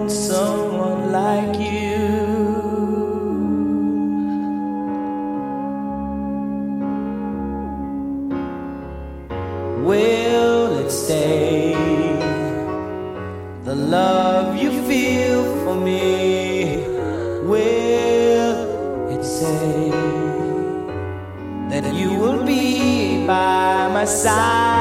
someone like you. Will it stay? The love you feel for me, will it say that you will be by my side?